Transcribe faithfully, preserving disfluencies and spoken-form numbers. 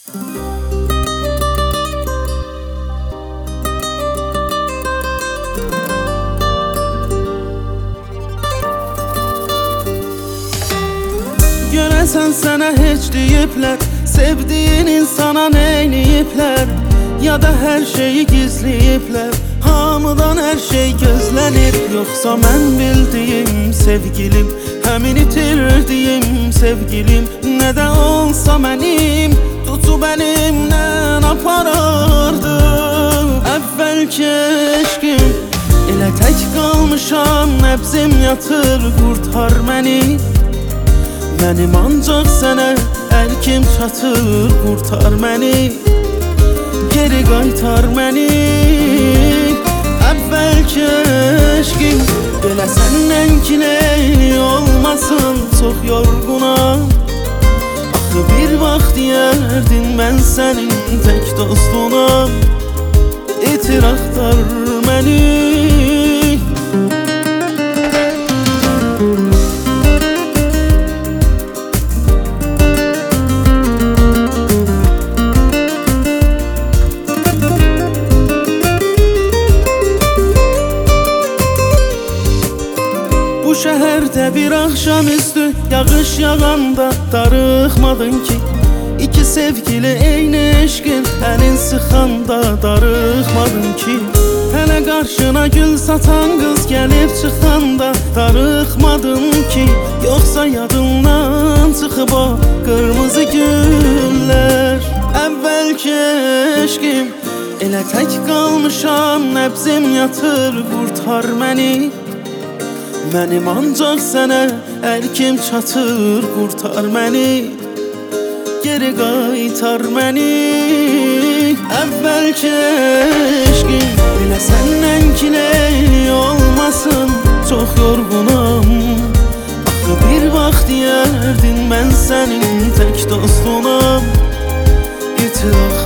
Görəsən sənə heç deyiblər, sevdiyin insana neyləyiblər, ya da hər şeyi gizləyiblər, hamıdan hər şey gözlənir. Yoxsa mən bildiyim sevgilim, həmin itirdiyim sevgilim, nə də olsa mənim tutub əlimdən aparardı. Əvvəlki eşqim, elə tək qalmışam, nəbzim yatır, qurtar məni. Mənim ancaq sənə əlkim çatır, qurtar məni, geri qaytar məni. Əvvəlki eşqim, belə səndən kileyli olmasın, çox yorğunam. Axı bir vaxt deyərdin mən sənin tək dostunam, itir axtar məni. Bu şəhərdə bir axşamüstü yağış yağanda darıxmadın ki, İki sevgili eyni eşqin əlin sıxanda darıxmadın ki, hələ qarşına gül satan qız gəlib çıxanda darıxmadın ki, yoxsa yadından çıxıb o qırmızı güllər. Əvvəlki eşqim, elə tək qalmışam, nəbzim yatır, qurtar məni. Mənim ancaq sənə əlkim çatır, qurtar məni, geri qaytar məni. Əvvəlki eşqim, elə səndən kileyli olmasın, çox yorğunam. Axı bir vaxt deyərdin mən sənin tək dostunam, itir